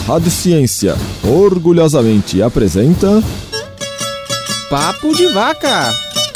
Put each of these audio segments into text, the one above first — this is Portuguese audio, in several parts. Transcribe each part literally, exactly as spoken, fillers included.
Rádio Ciência orgulhosamente apresenta Papo de Vaca.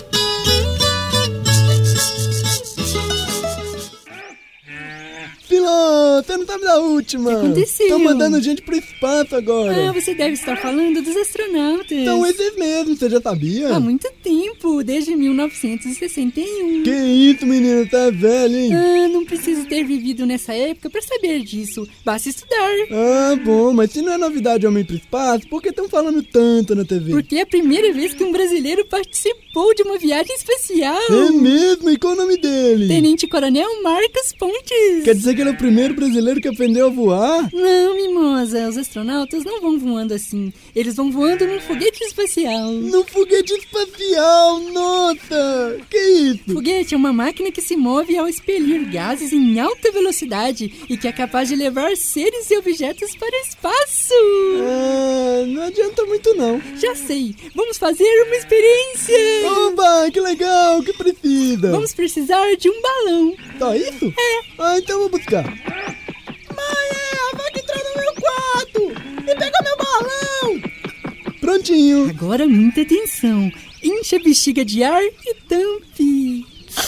Filó, você não tá me da última. O que aconteceu? Tô mandando gente pro espaço agora. Ah, você deve estar falando dos astronautas. Então esses mesmos, você já sabia? Há muito tempo, desde mil novecentos e sessenta e um. Que isso, menina, tá velho, hein? Ah, não preciso ter vivido nessa época pra saber disso. Basta estudar. Ah, bom, mas se não é novidade homem pro espaço, por que estão falando tanto na T V? Porque é a primeira vez que um brasileiro participou de uma viagem espacial. É mesmo? E qual o nome dele? Tenente Coronel Marcos Pontes. Quer dizer que ele é o primeiro brasileiro que aprendeu a voar? Não, mimosa, os astronautas não vão voando assim. Eles vão voando num foguete espacial. No foguete espacial, nossa! Que isso? Foguete é uma máquina que se move ao expelir gases em alta velocidade e que é capaz de levar seres e objetos para o espaço. Ah, não adianta muito não. Já sei, vamos fazer uma experiência. Oba, que legal, que precisa? Vamos precisar de um balão. Só isso? É. Ah, então vou buscar. Mãe, a vaca entrou no meu quarto e pegou meu balão. Prontinho. Agora muita atenção. Enche a bexiga de ar e tampe.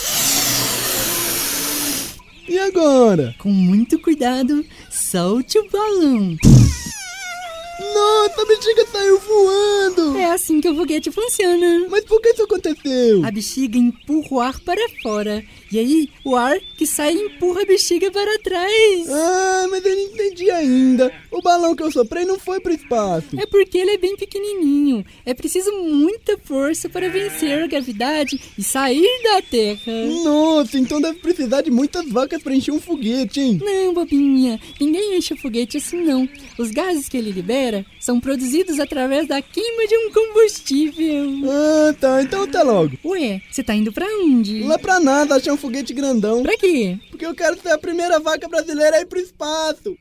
E agora? Com muito cuidado, solte o balão. Nossa, a bexiga saiu voando. É assim que o foguete funciona. Mas por que isso aconteceu? A bexiga empurra o ar para fora. E aí, o ar que sai empurra a bexiga para trás. Ah, mas eu não entendi ainda. O balão que eu soprei não foi pro espaço. É porque ele é bem pequenininho. É preciso muita força para vencer a gravidade e sair da Terra. Nossa, então deve precisar de muitas vacas para encher um foguete, hein? Não, bobinha. Ninguém enche o foguete assim, não. Os gases que ele libera são produzidos através da queima de um combustível. Ah, tá. Então até logo. Ué, você tá indo pra onde? Não é pra nada achar um foguete grandão. Pra quê? Porque eu quero ser a primeira vaca brasileira a ir pro espaço.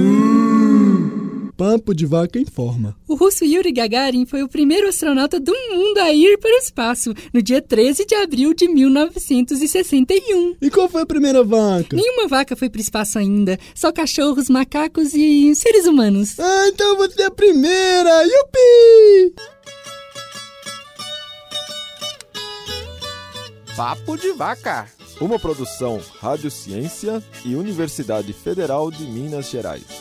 Papo de Vaca informa. O russo Yuri Gagarin foi o primeiro astronauta do mundo a ir para o espaço, no dia treze de abril de mil novecentos e sessenta e um. E qual foi a primeira vaca? Nenhuma vaca foi para o espaço ainda, só cachorros, macacos e seres humanos. Ah, então você é a primeira! Yupi! Papo de Vaca. uma produção Rádio Ciência e Universidade Federal de Minas Gerais.